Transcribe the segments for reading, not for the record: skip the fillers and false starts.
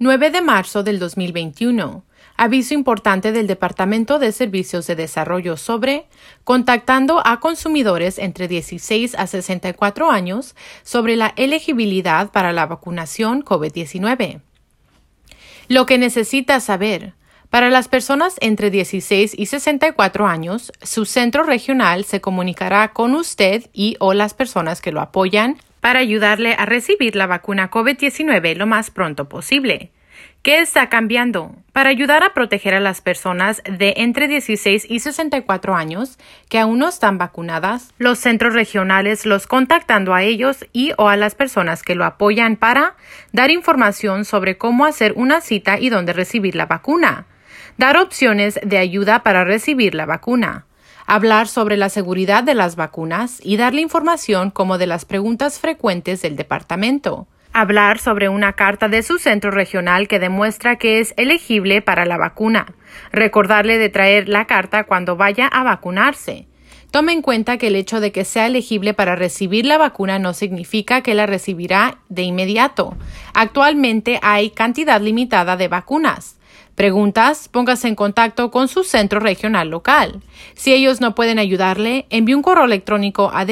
9 de marzo del 2021. Aviso importante del Departamento de Servicios de Desarrollo sobre contactando a consumidores entre 16 a 64 años sobre la elegibilidad para la vacunación COVID-19. Lo que necesitas saber. Para las personas entre 16 y 64 años, su centro regional se comunicará con usted y o las personas que lo apoyan para ayudarle a recibir la vacuna COVID-19 lo más pronto posible. ¿Qué está cambiando? Para ayudar a proteger a las personas de entre 16 y 64 años que aún no están vacunadas, los centros regionales los contactando a ellos y o a las personas que lo apoyan para dar información sobre cómo hacer una cita y dónde recibir la vacuna, dar opciones de ayuda para recibir la vacuna, hablar sobre la seguridad de las vacunas y darle información como de las preguntas frecuentes del departamento. Hablar sobre una carta de su centro regional que demuestra que es elegible para la vacuna. Recordarle de traer la carta cuando vaya a vacunarse. Tome en cuenta que el hecho de que sea elegible para recibir la vacuna no significa que la recibirá de inmediato. Actualmente hay cantidad limitada de vacunas. Preguntas, póngase en contacto con su centro regional local. Si ellos no pueden ayudarle, envíe un correo electrónico a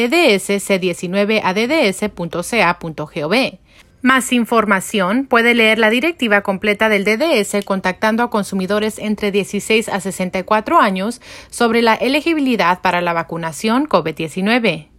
ddsc19@dds.ca.gov. Más información, puede leer la directiva completa del DDS contactando a consumidores entre 16 a 64 años sobre la elegibilidad para la vacunación COVID-19.